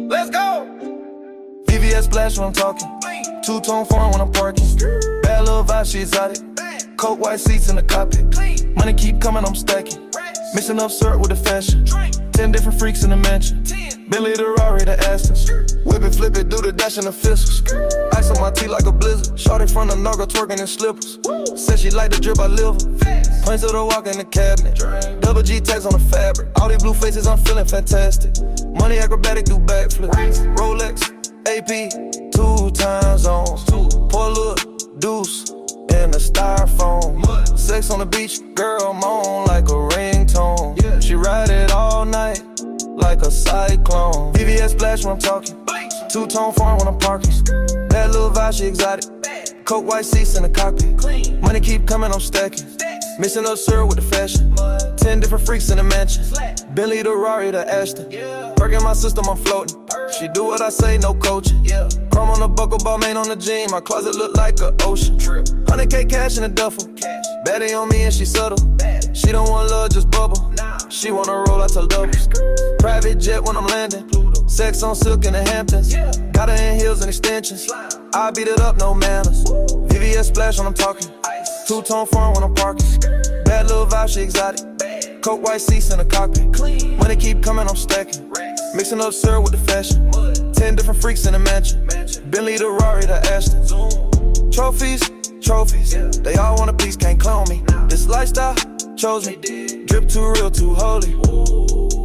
Let's go. VVS splash when I'm talking. Two-tone foreign when I'm parking. Bad little vibe, she exotic. Coat white seats in the cockpit. Money keep coming, I'm stacking. Mixing up syrup with the fashion. 10 different freaks in the mansion. Bentley the Rari, the Aston. Whip it, flip it, do the dash in the fizzles. Ice on my teeth like a blizzard. Shorty from the Naga twerking in slippers. Said she like the drip, I live her. Points of the walk in the cabinet. Double G tags on the fabric. All these blue faces, I'm feeling fantastic. Money acrobatic, do backflips. Rolex, AP, 2 time zones. Pour a little deuce in the styrofoam. Sex on the beach, girl, I'm on like a ringtone. She ride it all night like a cyclone. VVS splash when I'm talking. Two-tone foreign when I'm parking. Bad little vibe, she exotic. Coat white seats in the cockpit. Money keep coming, I'm stacking. Mixing up syrup with the fashion. 10 different freaks in the mansion. Bentley the Rari, the Aston. Perking my system, I'm floating. She do what I say, no coaching. Chrome on the buckle, ball main on the jean. My closet look like an ocean. 100K cash in a duffel. Baddie on me and she subtle. She don't want love, just bubble. She wanna roll out till doubles. Private jet when I'm landing. Sex on silk in the Hamptons. Got her in heels and extensions. I beat it up, no manners. VVS splash when I'm talking. Two-tone foreign when I'm parking. Bad little vibe, she exotic. Coat white seats in the cockpit. Money keep coming, I'm stacking. Mixing up syrup with the fashion. 10 different freaks in the mansion. Bentley the Rari, the Aston. Trophies, they all want a piece, can't clone me. This lifestyle chose me. Drip too real, too holy.